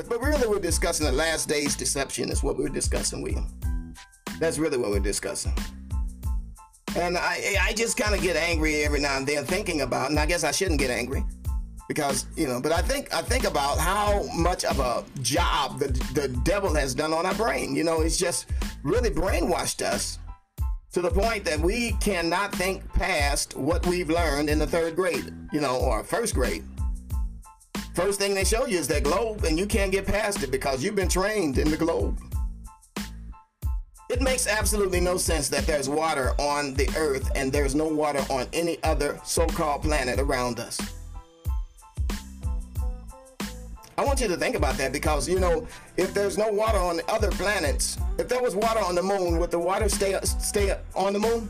earth, but really we're discussing the last days deception is what we're discussing, William. That's really what we're discussing. And I just kind of get angry every now and then thinking about, and I guess I shouldn't get angry because, but I think about how much of a job the devil has done on our brain. It's just really brainwashed us to the point that we cannot think past what we've learned in the third grade, or first grade. First thing they show you is that globe, and you can't get past it because you've been trained in the globe. It makes absolutely no sense that there's water on the earth and there's no water on any other so-called planet around us. I want you to think about that because, if there's no water on the other planets, if there was water on the moon, would the water stay on the moon?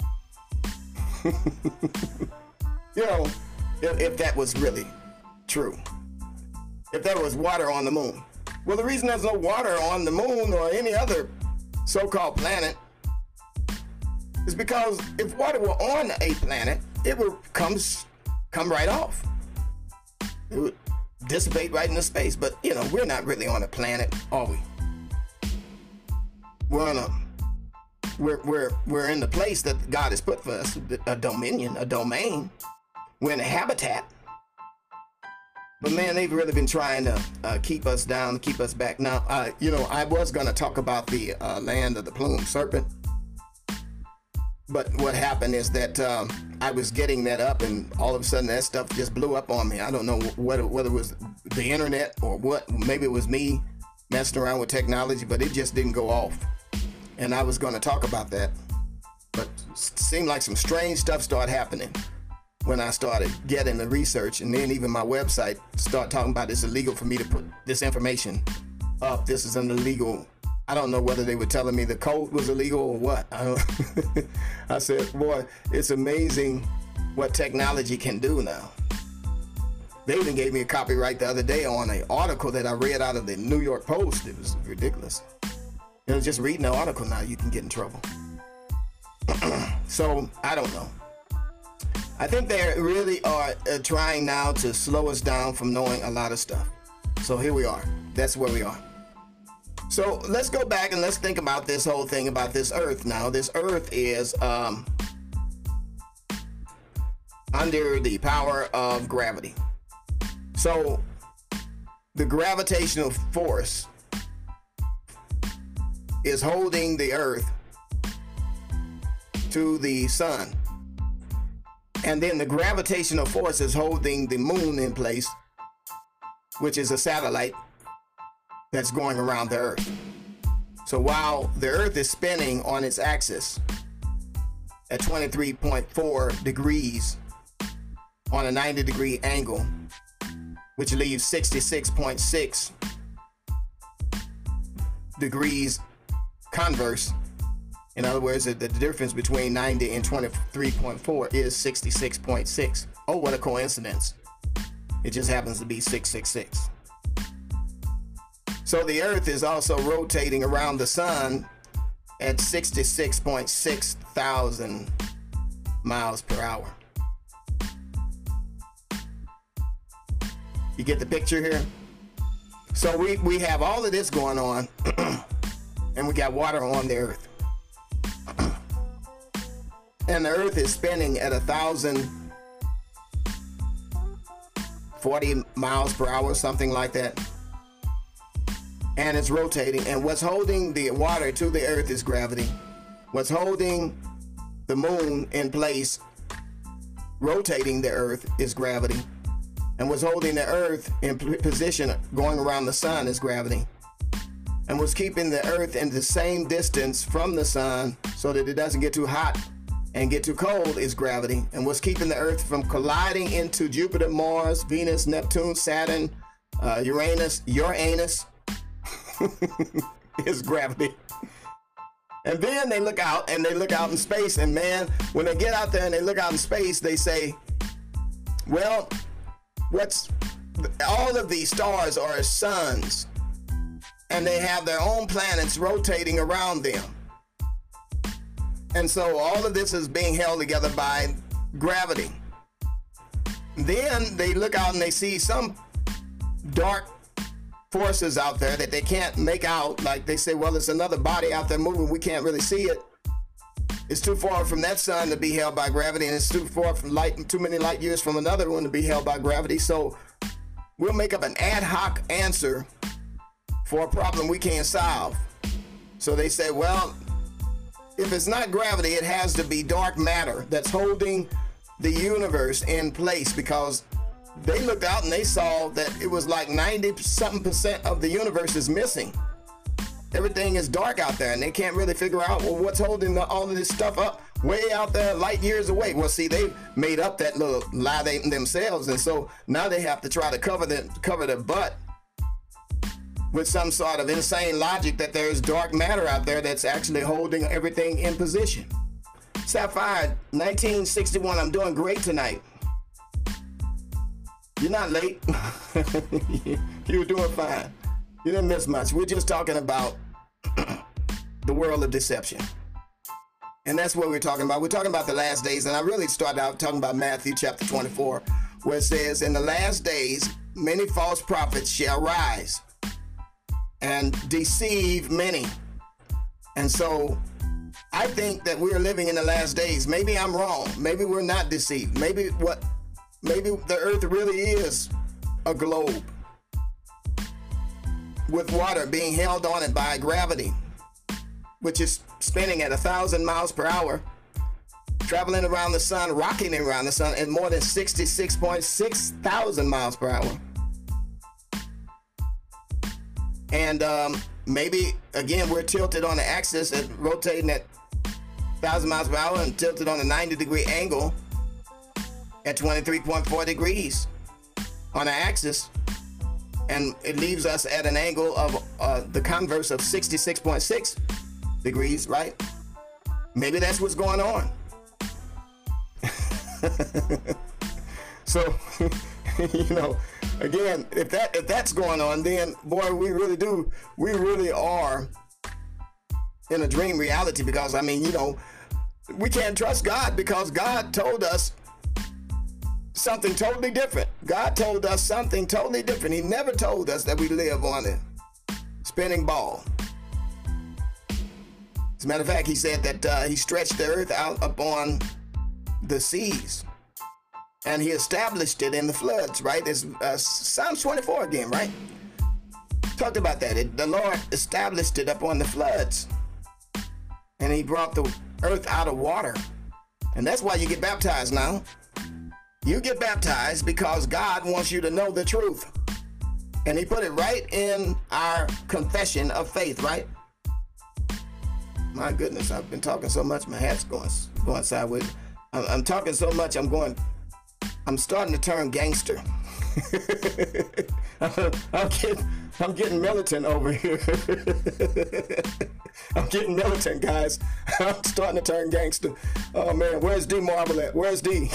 If that was really true. If there was water on the moon. Well, the reason there's no water on the moon or any other so-called planet is because if water were on a planet, it would come right off. It would dissipate right into space. But we're not really on a planet, are we? We're in the place that God has put for us, a dominion, a domain. We're in a habitat. But man, they've really been trying to keep us down, keep us back. Now, I was going to talk about the land of the plumed serpent. But what happened is that I was getting that up and all of a sudden that stuff just blew up on me. I don't know whether it was the internet or what. Maybe it was me messing around with technology, but it just didn't go off. And I was going to talk about that. But it seemed like some strange stuff started happening when I started getting the research, and then even my website started talking about it's illegal for me to put this information up. This is an illegal. I don't know whether they were telling me the code was illegal or what. I said, boy, it's amazing what technology can do now. They even gave me a copyright the other day on an article that I read out of the New York Post. It was ridiculous. Just reading the article now, you can get in trouble. So, I don't know. I think they really are trying now to slow us down from knowing a lot of stuff. So here we are. That's where we are. So let's go back and let's think about this whole thing about this earth now. This earth is under the power of gravity. So the gravitational force is holding the earth to the sun. And then the gravitational force is holding the moon in place, which is a satellite that's going around the earth. So while the earth is spinning on its axis at 23.4 degrees on a 90-degree angle, which leaves 66.6 degrees converse. In other words, the difference between 90 and 23.4 is 66.6. Oh, what a coincidence. It just happens to be 666. So the earth is also rotating around the sun at 66.6 thousand miles per hour. You get the picture here? So we have all of this going on and we got water on the earth. And the earth is spinning at 1,040 miles per hour, something like that. And it's rotating. And what's holding the water to the earth is gravity. What's holding the moon in place, rotating the earth, is gravity. And what's holding the earth in position going around the sun is gravity. And what's keeping the earth in the same distance from the sun so that it doesn't get too hot and get too cold is gravity. And what's keeping the earth from colliding into Jupiter, Mars, Venus, Neptune, Saturn, Uranus is gravity. And then they look out in space, and man, when they get out there and they look out in space, they say, well, all of these stars are suns, and they have their own planets rotating around them. And so all of this is being held together by gravity. Then they look out and they see some dark forces out there that they can't make out. Like they say, well, there's another body out there moving. We can't really see it. It's too far from that sun to be held by gravity, and it's too far from too many light years from another one to be held by gravity. So we'll make up an ad hoc answer for a problem we can't solve. So they say, well, if it's not gravity, it has to be dark matter that's holding the universe in place, because they looked out and they saw that it was like 90-something% of the universe is missing. Everything is dark out there, and they can't really figure out, well, what's holding all of this stuff up way out there, light years away. Well, see, they made up that little lie themselves, and so now they have to try to cover their butt with some sort of insane logic that there's dark matter out there that's actually holding everything in position. Sapphire, 1961, I'm doing great tonight. You're not late. You were doing fine. You didn't miss much. We're just talking about the world of deception. And that's what we're talking about. We're talking about the last days. And I really started out talking about Matthew chapter 24, where it says, in the last days, many false prophets shall rise and deceive many. And so I think that we're living in the last days. Maybe I'm wrong. Maybe we're not deceived. Maybe the earth really is a globe with water being held on it by gravity, which is spinning at 1,000 miles per hour, traveling around the sun, rocking around the sun at more than 66.6 thousand miles per hour. And maybe, again, we're tilted on the axis and rotating at 1,000 miles per hour and tilted on a 90-degree angle at 23.4 degrees on the axis. And it leaves us at an angle of the converse of 66.6 degrees, right? Maybe that's what's going on. So, you know, again, if that's going on, then boy, we really are in a dream reality, because I mean, you know, we can't trust God because God told us something totally different. God told us something totally different. He never told us that we live on a spinning ball. As a matter of fact, he said that he stretched the earth out upon the seas, and he established it in the floods, right? It's Psalms 24 again, right? Talked about that. The Lord established it upon the floods, and he brought the earth out of water. And that's why you get baptized now. You get baptized because God wants you to know the truth. And he put it right in our confession of faith, right? My goodness, I've been talking so much, my hat's going sideways. I'm talking so much, I'm starting to turn gangster. I'm getting militant over here. I'm getting militant, guys. I'm starting to turn gangster. Oh man, where's D Marble at? Where's D?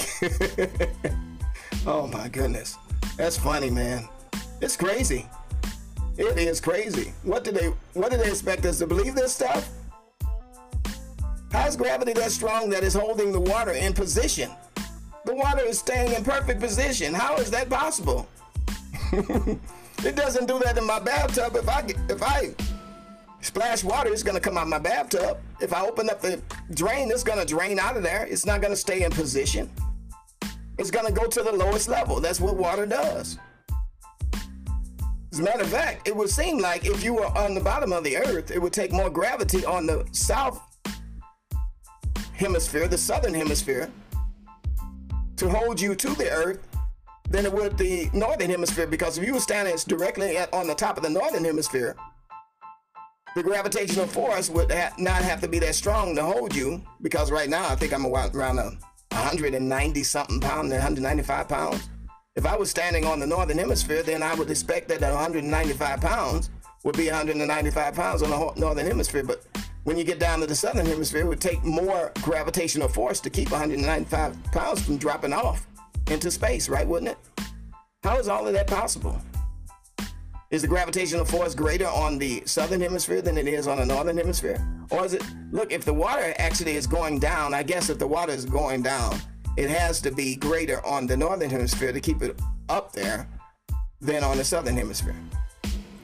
Oh my goodness, that's funny, man. It's crazy. It is crazy. What do they expect us to believe this stuff? How's gravity that strong that is holding the water in position? The water is staying in perfect position. How is that possible? It doesn't do that in my bathtub. If I splash water, it's gonna come out my bathtub. If I open up the drain, it's gonna drain out of there. It's not gonna stay in position. It's gonna go to the lowest level. That's what water does. As a matter of fact, it would seem like if you were on the bottom of the earth, it would take more gravity on the south hemisphere, the southern hemisphere, to hold you to the earth than it would the northern hemisphere. Because if you were standing directly on the top of the northern hemisphere, the gravitational force would not have to be that strong to hold you, because right now I think I'm around 190 something pounds, 195 pounds. If I was standing on the northern hemisphere, then I would expect that 195 pounds would be 195 pounds on the northern hemisphere. But when you get down to the southern hemisphere, it would take more gravitational force to keep 195 pounds from dropping off into space, right? Wouldn't it? How is all of that possible? Is the gravitational force greater on the southern hemisphere than it is on the northern hemisphere? Or is it, look, if the water actually is going down, I guess if the water is going down, it has to be greater on the northern hemisphere to keep it up there than on the southern hemisphere.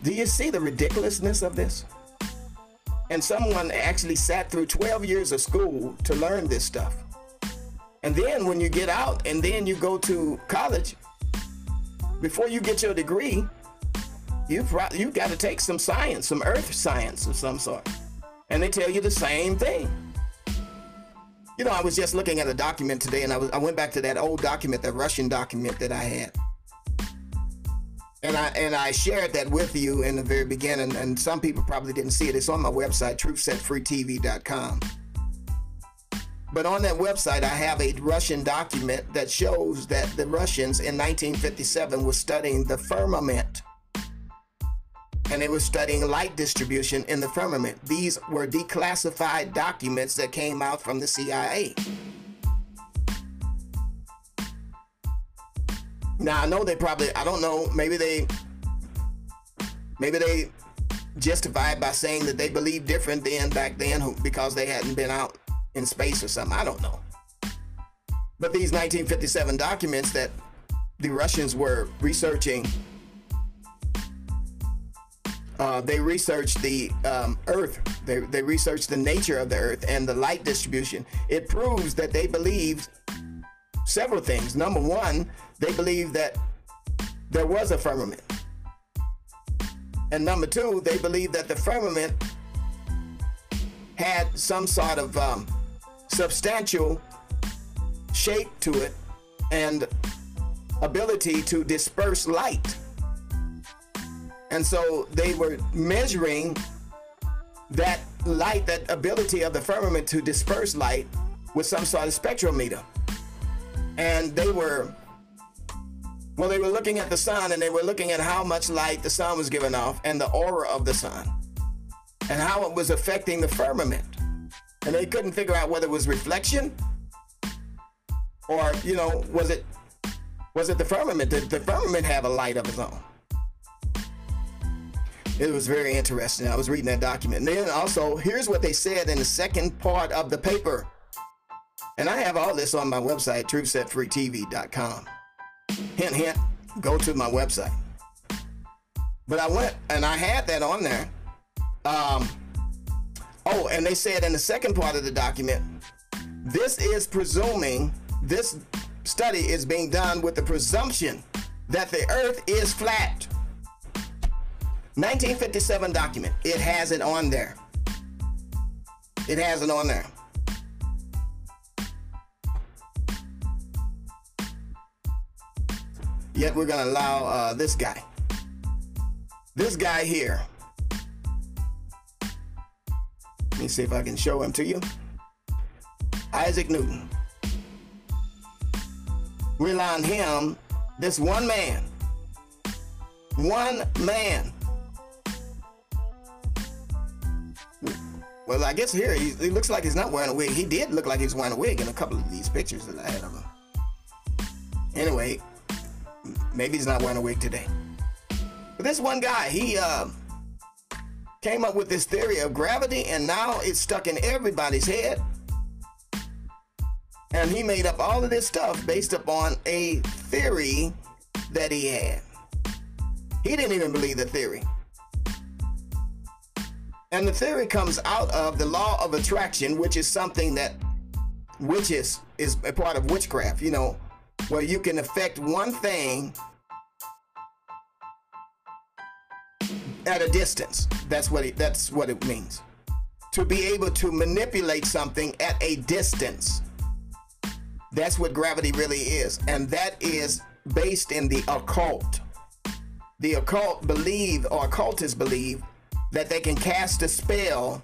Do you see the ridiculousness of this? And someone actually sat through 12 years of school to learn this stuff. And then when you get out and then you go to college, before you get your degree, you've got to take some science, some earth science of some sort. And they tell you the same thing. You know, I was just looking at a document today, and I went back to that old document, that Russian document that I had. And I shared that with you in the very beginning, and some people probably didn't see it. It's on my website, truthsetfreetv.com. But on that website, I have a Russian document that shows that the Russians in 1957 were studying the firmament. And they were studying light distribution in the firmament. These were declassified documents that came out from the CIA. Now, I know they probably, I don't know, maybe they justify it by saying that they believed different back then because they hadn't been out in space or something. I don't know. But these 1957 documents that the Russians were researching, they researched the Earth. They researched the nature of the Earth and the light distribution. It proves that they believed several things. Number one, they believed that there was a firmament. And number two, they believed that the firmament had some sort of substantial shape to it and ability to disperse light. And so they were measuring that light, that ability of the firmament to disperse light with some sort of spectrometer. And they were looking at the sun, and they were looking at how much light the sun was giving off and the aura of the sun and how it was affecting the firmament. And they couldn't figure out whether it was reflection or, you know, was it the firmament? Did the firmament have a light of its own? It was very interesting. I was reading that document. And then also, here's what they said in the second part of the paper. And I have all this on my website, truthsetfreetv.com. Hint, hint, go to my website. But I went and I had that on there. Oh, and they said in the second part of the document, this study is being done with the presumption that the earth is flat. 1957 document. It has it on there. It has it on there. Yet we're going to allow this guy here. Let me see if I can show him to you. Isaac Newton. We're allowing him, this one man. Well, I guess here he looks like he's not wearing a wig. He did look like he was wearing a wig in a couple of these pictures that I had of him. Anyway, maybe he's not wearing a wig today. But this one guy, he came up with this theory of gravity, and now it's stuck in everybody's head. And he made up all of this stuff based upon a theory that he had. He didn't even believe the theory. And the theory comes out of the law of attraction, which is something that is a part of witchcraft, you know, where you can affect one thing at a distance. That's what it means. To be able to manipulate something at a distance. That's what gravity really is. And that is based in the occult. The occultists believe that they can cast a spell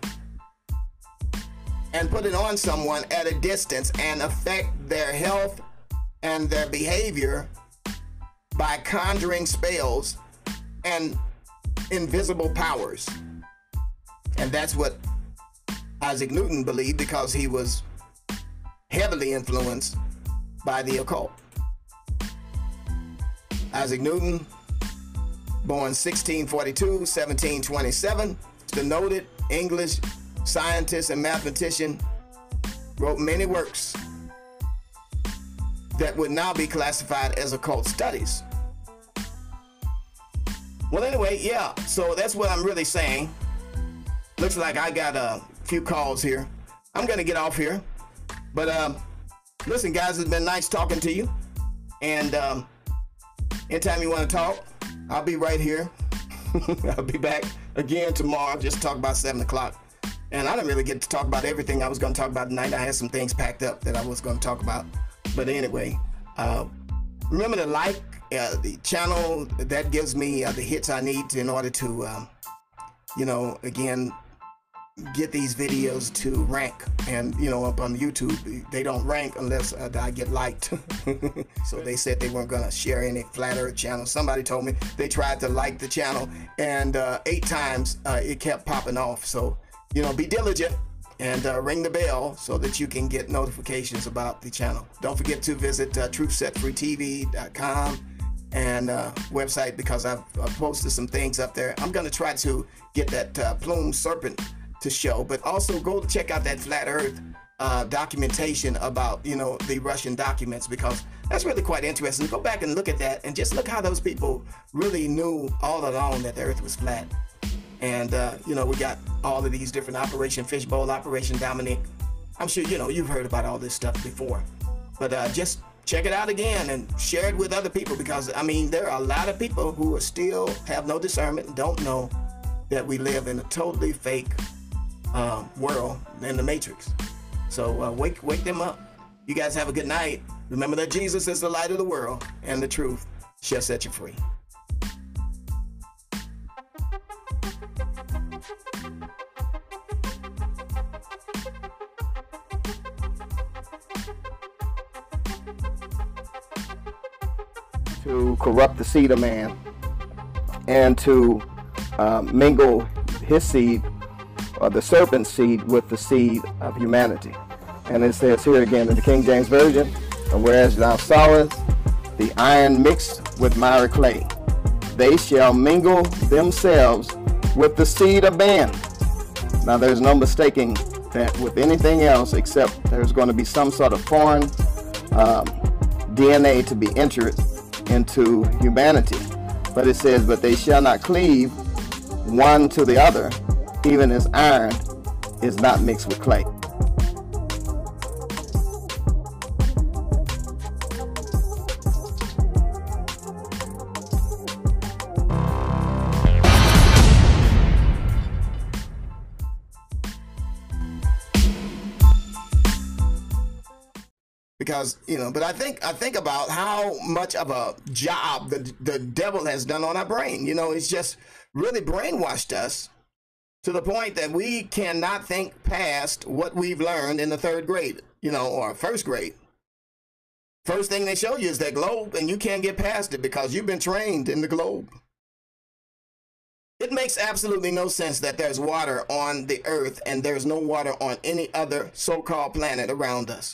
and put it on someone at a distance and affect their health and their behavior by conjuring spells and invisible powers. And that's what Isaac Newton believed, because he was heavily influenced by the occult. Isaac Newton, born 1642, 1727, the noted English scientist and mathematician, wrote many works that would now be classified as occult studies. Well, anyway, yeah. So that's what I'm really saying. Looks like I got a few calls here. I'm gonna get off here. But listen, guys, it's been nice talking to you. And anytime you want to talk, I'll be right here. I'll be back again tomorrow. Just talk about 7 o'clock. And I didn't really get to talk about everything I was going to talk about tonight. I had some things packed up that I was going to talk about. But anyway, remember to like the channel. That gives me the hits I need in order to, again, get these videos to rank. And up on YouTube they don't rank unless I get liked. So they said they weren't gonna share any Flat Earth channel. Somebody told me they tried to like the channel and 8 times it kept popping off. So be diligent and ring the bell so that you can get notifications about the channel. Don't forget to visit truthsetfreetv.com and website, because I've posted some things up there. I'm gonna try to get that plume serpent to show, but also go check out that Flat Earth documentation about the Russian documents, because that's really quite interesting. Go back and look at that and just look how those people really knew all along that the Earth was flat. And we got all of these different Operation Fishbowl, Operation Dominic. I'm sure you've heard about all this stuff before, but just check it out again and share it with other people, because I mean there are a lot of people who are still have no discernment and don't know that we live in a totally fake world in the Matrix. So wake them up. You guys have a good night. Remember that Jesus is the light of the world, and the truth shall set you free. To corrupt the seed of man and to mingle his seed, or the serpent's seed, with the seed of humanity. And it says here again in the King James Version, and whereas thou sawest the iron mixed with miry clay, they shall mingle themselves with the seed of man. Now there's no mistaking that with anything else, except there's going to be some sort of foreign DNA to be entered into humanity. But it says, but they shall not cleave one to the other, even as iron is not mixed with clay. Because but I think about how much of a job the devil has done on our brain. It's just really brainwashed us to the point that we cannot think past what we've learned in the 3rd grade, or 1st grade. First thing they show you is that globe, and you can't get past it because you've been trained in the globe. It makes absolutely no sense that there's water on the earth and there's no water on any other so-called planet around us.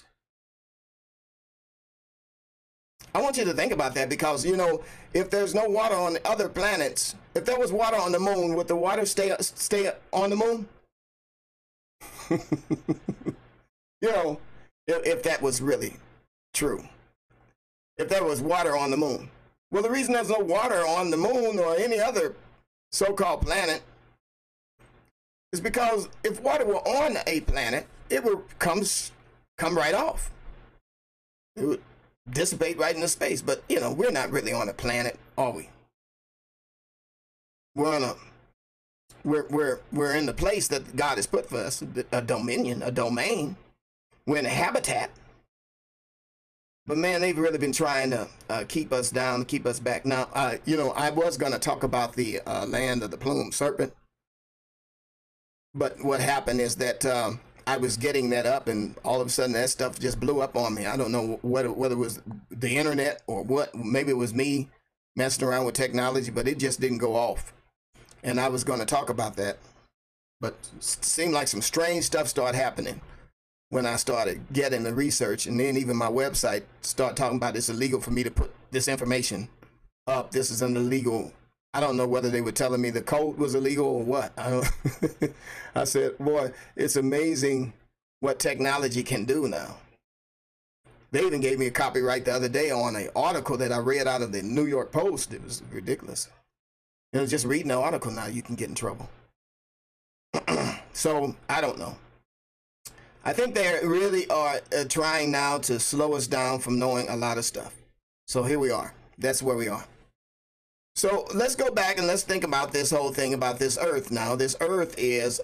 I want you to think about that, because if there's no water on the other planets, if there was water on the moon, would the water stay on the moon? If that was really true, if there was water on the moon. Well, the reason there's no water on the moon or any other so-called planet is because if water were on a planet, it would come right off. It would dissipate right into space. But we're not really on a planet, are we? We're in the place that God has put for us, a dominion, a domain. We're in a habitat. But man, they've really been trying to keep us down, keep us back. Now, I was going to talk about the land of the plume serpent, but what happened is that I was getting that up, and all of a sudden that stuff just blew up on me. I don't know whether it was the internet or what. Maybe it was me messing around with technology, but it just didn't go off. And I was going to talk about that, but it seemed like some strange stuff started happening when I started getting the research, and then even my website started talking about it's illegal for me to put this information up. This is an illegal. I don't know whether they were telling me the code was illegal or what. I said, boy, it's amazing what technology can do now. They even gave me a copyright the other day on an article that I read out of the New York Post. It was ridiculous. You know, just reading the article now, you can get in trouble. So I don't know. I think they really are trying now to slow us down from knowing a lot of stuff. So here we are. That's where we are. So let's go back and let's think about this whole thing about this earth now. This earth is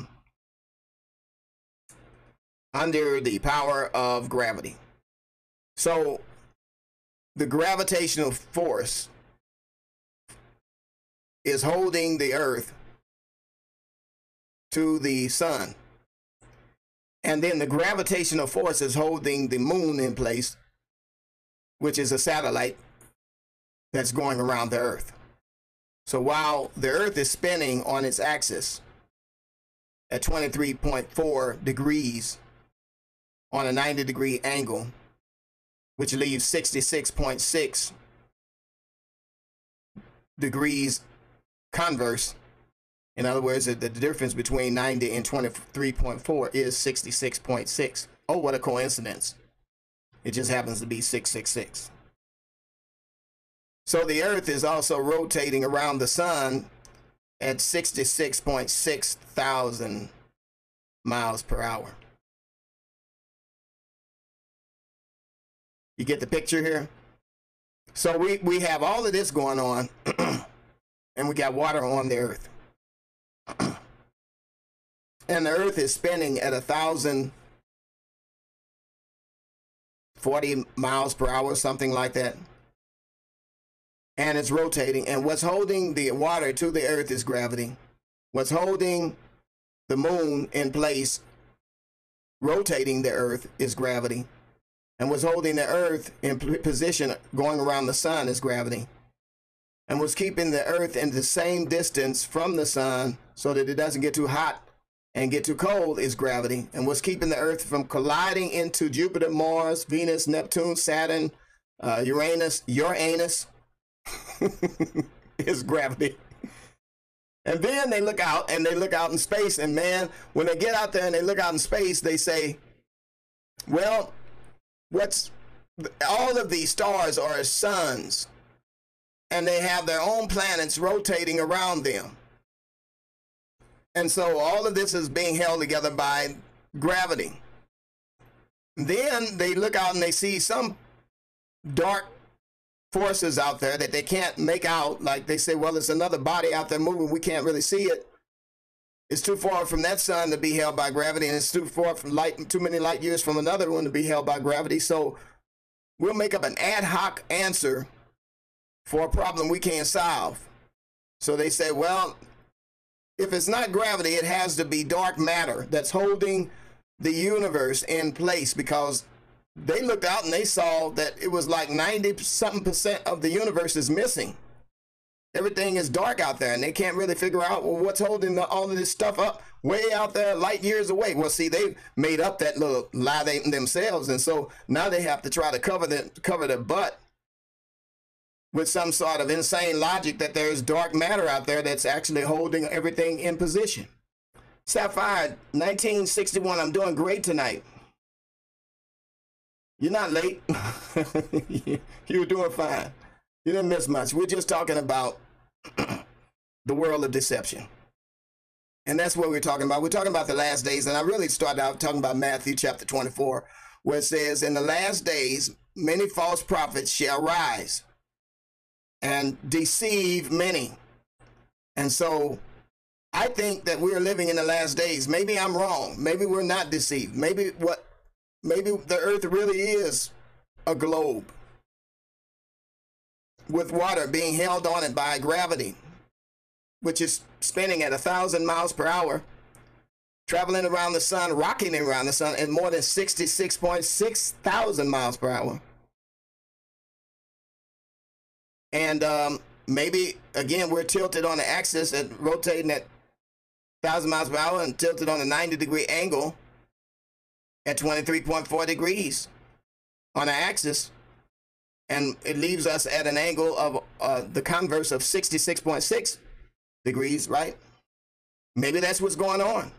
under the power of gravity. So the gravitational force is holding the earth to the sun. And then the gravitational force is holding the moon in place, which is a satellite that's going around the earth. So while the earth is spinning on its axis at 23.4 degrees on a 90-degree angle, which leaves 66.6 degrees converse. In other words, the difference between 90 and 23.4 is 66.6. Oh, what a coincidence. It just happens to be 666. So the earth is also rotating around the sun at 66.6 thousand miles per hour. You get the picture here? So we have all of this going on, and we got water on the earth. And the earth is spinning at 1,040 miles per hour, something like that. And it's rotating. And what's holding the water to the earth is gravity. What's holding the moon in place, rotating the earth, is gravity. And what's holding the earth in position going around the sun is gravity. And what's keeping the earth in the same distance from the sun so that it doesn't get too hot and get too cold is gravity. And what's keeping the earth from colliding into Jupiter, Mars, Venus, Neptune, Saturn, Uranus is gravity. And then they look out in space, and man, when they get out there and they look out in space, they say, well, all of these stars are suns, and they have their own planets rotating around them. And so all of this is being held together by gravity. Then they look out and they see some dark forces out there that they can't make out. Like they say, well, it's another body out there moving. We can't really see it. It's too far from that sun to be held by gravity, and it's too far from too many light years from another one to be held by gravity. So we'll make up an ad hoc answer for a problem we can't solve. So they say, well, if it's not gravity, it has to be dark matter that's holding the universe in place, because they looked out and they saw that it was like 90-something% of the universe is missing. Everything is dark out there, and they can't really figure out, well, what's holding all of this stuff up way out there light years away. Well, see, they made up that little lie themselves, and so now they have to try to cover their butt with some sort of insane logic that there's dark matter out there that's actually holding everything in position. Sapphire, 1961, I'm doing great tonight. You're not late. You're doing fine. You didn't miss much. We're just talking about the world of deception. And that's what we're talking about. We're talking about the last days. And I really started out talking about Matthew chapter 24, where it says, in the last days, many false prophets shall rise and deceive many. And so I think that we're living in the last days. Maybe I'm wrong. Maybe we're not deceived. Maybe the earth really is a globe with water being held on it by gravity, which is spinning at 1,000 miles per hour, traveling around the sun, rocking around the sun at more than 66.6 thousand miles per hour. And maybe, again, we're tilted on the axis and rotating at 1,000 miles per hour and tilted on a 90-degree angle at 23.4 degrees on the axis. And it leaves us at an angle of the converse of 66.6 degrees, right? Maybe that's what's going on.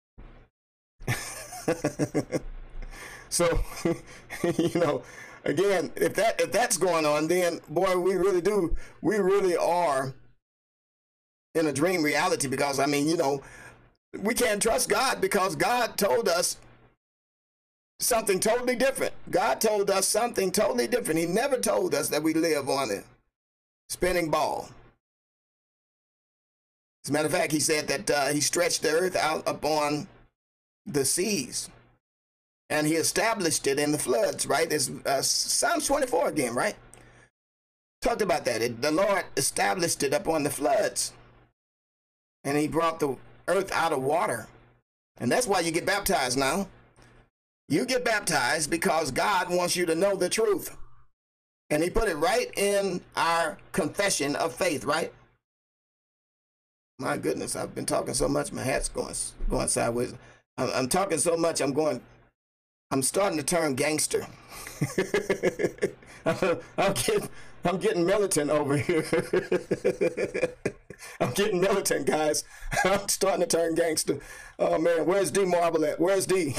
So, you know, again, if that's going on, then boy, we really are in a dream reality, because I mean, you know, we can't trust God because God told us something totally different. God told us something totally different. He never told us that we live on a spinning ball. As a matter of fact, he said that he stretched the earth out upon the seas, and he established it in the floods, right? It's Psalms 24 again, right? Talked about that. The Lord established it upon the floods, and he brought the earth out of water. And that's why you get baptized now. You get baptized because God wants you to know the truth. And he put it right in our confession of faith, right? My goodness, I've been talking so much, my hat's going sideways. I'm talking so much, I'm starting to turn gangster. I'm getting militant over here. I'm getting militant, guys. I'm starting to turn gangster. Oh man, where's D Marble at? Where's D?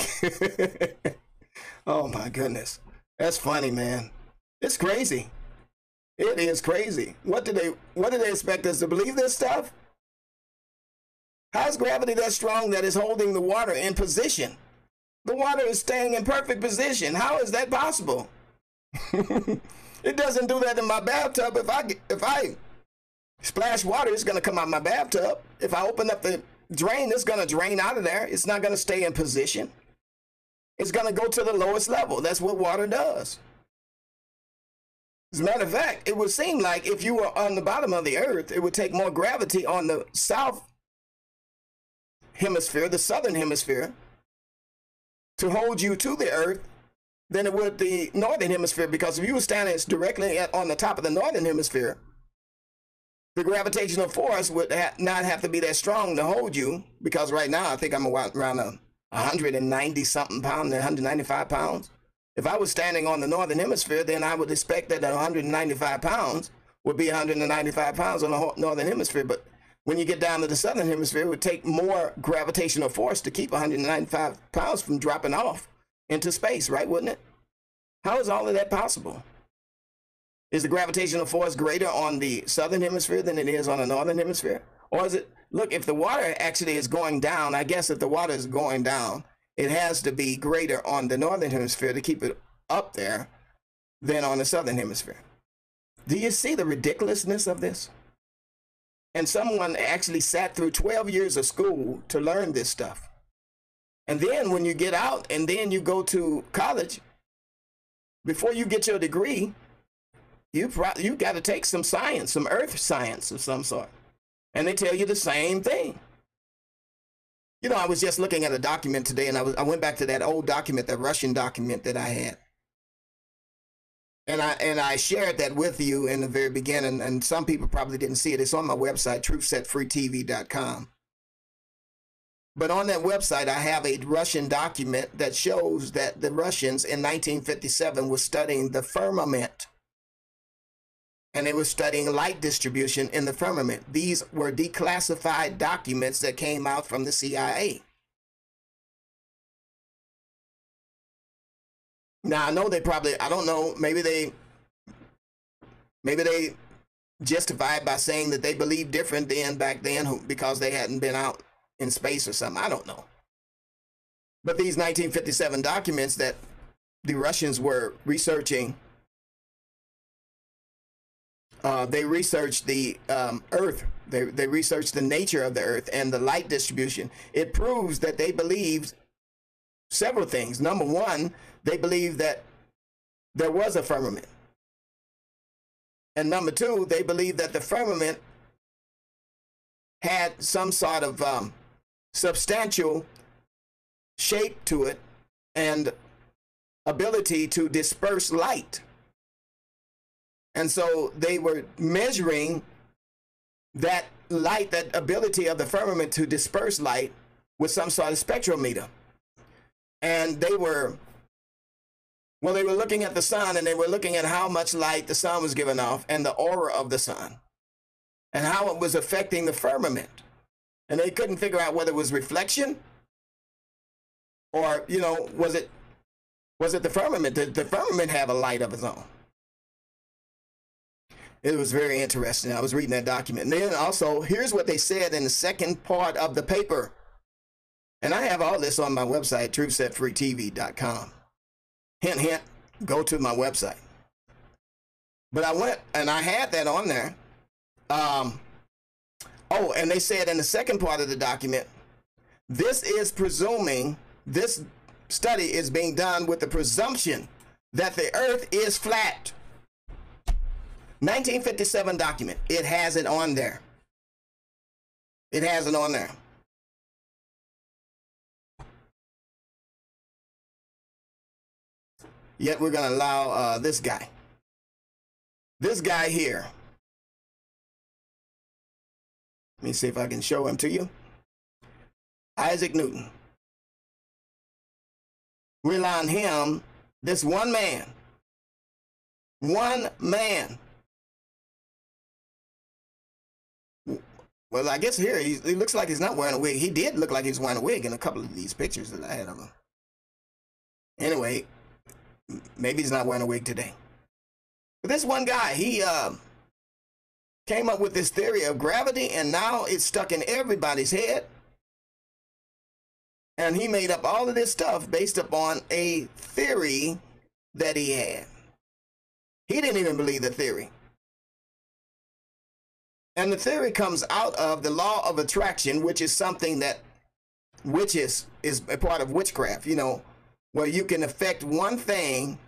Oh my goodness, that's funny, man. It's crazy. It is crazy. What do they expect us to believe this stuff? How's gravity that strong that is holding the water in position? The water is staying in perfect position. How is that possible? It doesn't do that in my bathtub. If I splash water, it's going to come out of my bathtub. If I open up the drain, it's going to drain out of there. It's not going to stay in position. It's going to go to the lowest level. That's what water does. As a matter of fact, it would seem like if you were on the bottom of the earth, it would take more gravity on the south hemisphere, the southern hemisphere, to hold you to the earth than it would the northern hemisphere. Because if you were standing directly on the top of the northern hemisphere, the gravitational force would not have to be that strong to hold you, because right now I think I'm around 190 something pounds, 195 pounds. If I was standing on the northern hemisphere, then I would expect that 195 pounds would be 195 pounds on the northern hemisphere. But when you get down to the southern hemisphere, it would take more gravitational force to keep 195 pounds from dropping off into space, right? Wouldn't it? How is all of that possible? Is the gravitational force greater on the southern hemisphere than it is on the northern hemisphere? Or is it, look, if the water actually is going down, I guess if the water is going down, it has to be greater on the northern hemisphere to keep it up there than on the southern hemisphere. Do you see the ridiculousness of this? And someone actually sat through 12 years of school to learn this stuff. And then when you get out and then you go to college, before you get your degree, you got to take some science, some earth science of some sort. And they tell you the same thing. You know, I was just looking at a document today, and I went back to that old document, that Russian document that I had. And I shared that with you in the very beginning, and some people probably didn't see it. It's on my website, truthsetfreetv.com. But on that website, I have a Russian document that shows that the Russians in 1957 were studying the firmament. And they were studying light distribution in the firmament. These were declassified documents that came out from the CIA. Now, I know they probably, I don't know, maybe they justified by saying that they believed different back then because they hadn't been out in space or something. I don't know. But these 1957 documents that the Russians were researching, they researched the Earth. They researched the nature of the Earth and the light distribution. It proves that they believed several things. Number one, they believed that there was a firmament. And number two, they believed that the firmament had some sort of substantial shape to it and ability to disperse light. And so they were measuring that light, that ability of the firmament to disperse light with some sort of spectrometer. And they were looking at the sun, and they were looking at how much light the sun was giving off and the aura of the sun and how it was affecting the firmament. And they couldn't figure out whether it was reflection or, you know, was it the firmament? Did the firmament have a light of its own? It was very interesting. I was reading that document. And then also, here's what they said in the second part of the paper. And I have all this on my website, truthsetfreetv.com. Hint, hint, go to my website. But I went and I had that on there. Oh, and they said in the second part of the document, this is presuming, this study is being done with the presumption that the earth is flat. 1957 document. It has it on there. It has it on there. Yet we're going to allow this guy here. Let me see if I can show him to you. Isaac Newton. We allow him, this one man. Well, I guess here he looks like he's not wearing a wig. He did look like he was wearing a wig in a couple of these pictures that I had of him. Anyway, maybe he's not wearing a wig today. But this one guy, he came up with this theory of gravity, and now it's stuck in everybody's head. And he made up all of this stuff based upon a theory that he had. He didn't even believe the theory. And the theory comes out of the law of attraction, which is something that witches is a part of witchcraft, you know, where you can affect one thing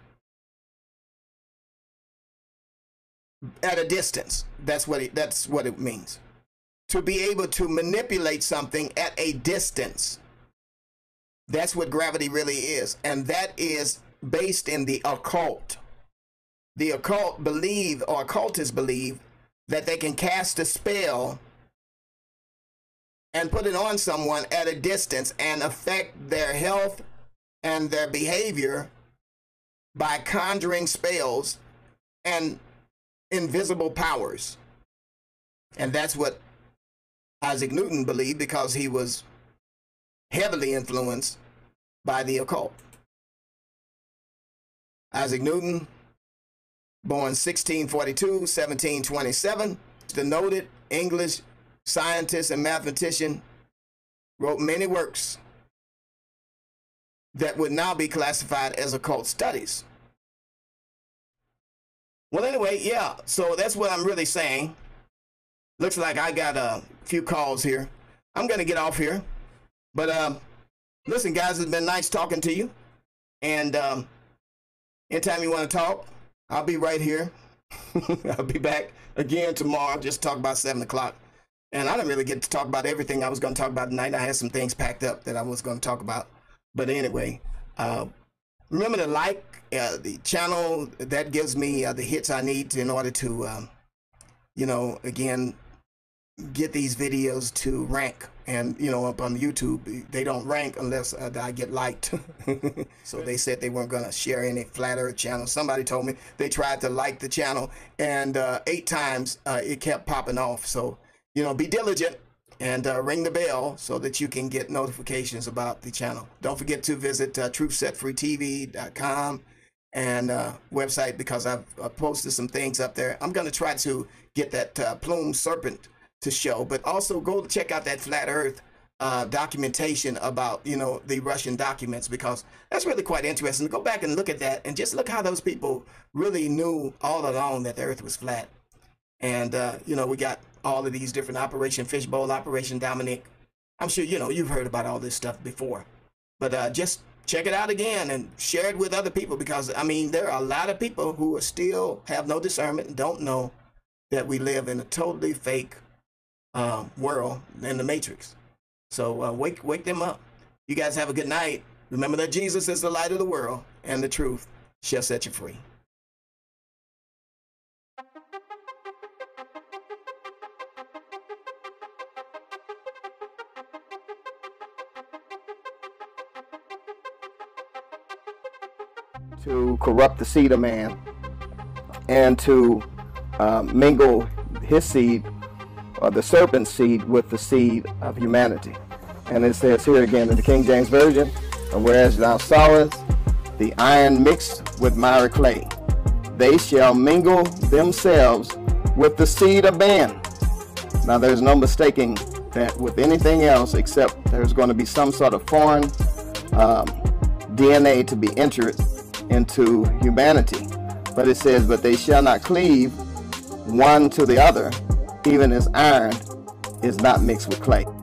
at a distance. That's what it means. To be able to manipulate something at a distance. That's what gravity really is. And that is based in the occult. The occult believe, or occultists believe, that they can cast a spell and put it on someone at a distance and affect their health and their behavior by conjuring spells and invisible powers. And that's what Isaac Newton believed, because he was heavily influenced by the occult. Isaac Newton, born 1642, 1727, the noted English scientist and mathematician, wrote many works that would now be classified as occult studies. Well, anyway, yeah, so that's what I'm really saying. Looks like I got a few calls here. I'm going to get off here. But listen, guys, it's been nice talking to you. And anytime you want to talk, I'll be right here. I'll be back again tomorrow, just talk about 7 o'clock. And I didn't really get to talk about everything I was going to talk about tonight. I had some things packed up that I was going to talk about. But anyway, remember to like the channel. That gives me the hits I need in order to, you know, again, get these videos to rank. And, you know, up on YouTube, they don't rank unless I get liked. So they said they weren't going to share any Flat Earth channel. Somebody told me they tried to like the channel, and 8 times it kept popping off. So, you know, be diligent and ring the bell so that you can get notifications about the channel. Don't forget to visit truthsetfreetv.com and website, because I've posted some things up there. I'm going to try to get that plume serpent to show, but also go check out that Flat Earth documentation about, you know, the Russian documents, because that's really quite interesting. Go back and look at that and just look how those people really knew all along that the earth was flat. And you know, we got all of these different Operation Fishbowl, Operation Dominic. I'm sure, you know, you've heard about all this stuff before, but just check it out again and share it with other people, because I mean, there are a lot of people who are still have no discernment and don't know that we live in a totally fake world in the Matrix. So wake them up. You guys have a good night. Remember that Jesus is the light of the world, and the truth shall set you free. To corrupt the seed of man and to mingle his seed, or the serpent's seed, with the seed of humanity. And it says here again in the King James Version, whereas thou sawest the iron mixed with miry clay, they shall mingle themselves with the seed of man. Now there's no mistaking that with anything else, except there's going to be some sort of foreign DNA to be entered into humanity. But it says, but they shall not cleave one to the other, even as iron is not mixed with clay.